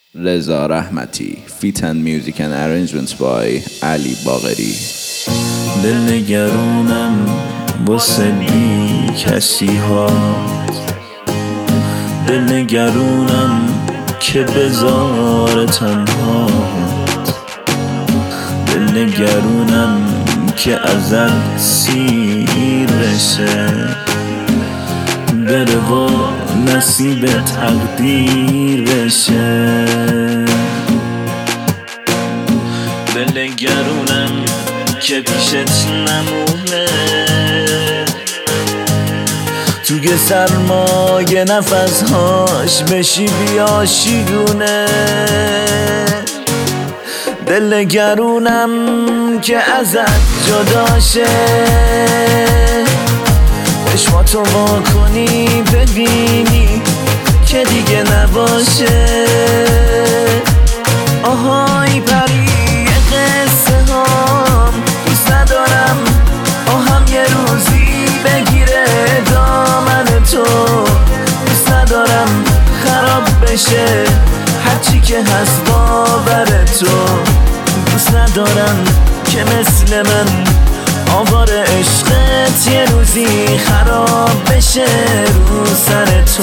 رضا رحمتی. Feat and music and arrangements by علی باقری. دل نگرونم واسه بی کسی ها، دل نگرونم که بذار تنها، دل نگرونم که ازت سیر بشه، بره و نصیب تقدیر بشه. دل نگرونم که پیشت نمونه، توی سرمایه نفسهاش بشی بیا شیرونه. دل نگرونم که ازت جداشه، چشماتو وا کنی ببینی که دیگه نباشه. آهای پری قصه هام دوست ندارم، آهم یه روزی بگیره دامن تو. دوست ندارم خراب بشه هرچی که هست باور تو. دوست ندارم که مثل من آوار عشقت یه روزی خراب بشه رو سر تو.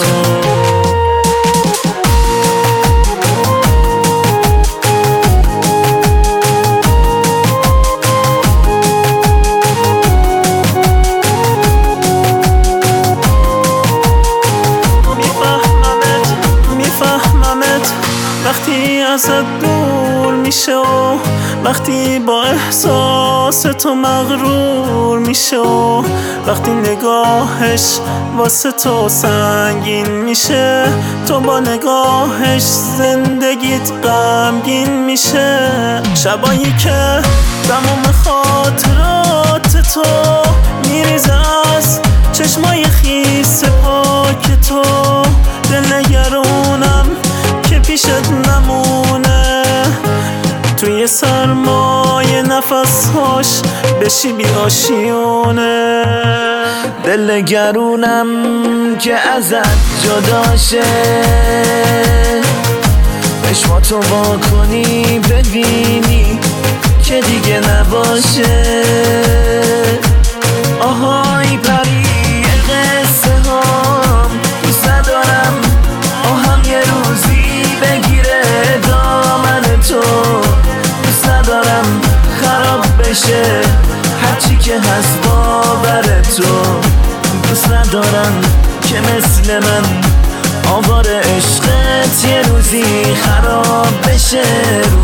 میفهممت وقتی ازت دور میشه و وقتی با احساس تو مغرور میشه و وقتی نگاهش واسه تو سنگین میشه، تو با نگاهش زندگیت غمگین میشه. شبایی که تمام خاطرات تو میریزه از چشمای خیس پاک تو. دل نگرونم که پیشت نمونه، توی سرمایه نفسهاش بشی بی آشیونه. دل نگرونم که ازت جداشه، چشماتو وا کنی ببینی که دیگه نباشه. آهای پری قصه هام دوست ندارم، آهم یه روزی بگیره دامن تو. دوست ندارم خراب بشه هرچی که هست باور تو. دوست ندارم که مثل من آوار عشقت یه روزی خراب بشه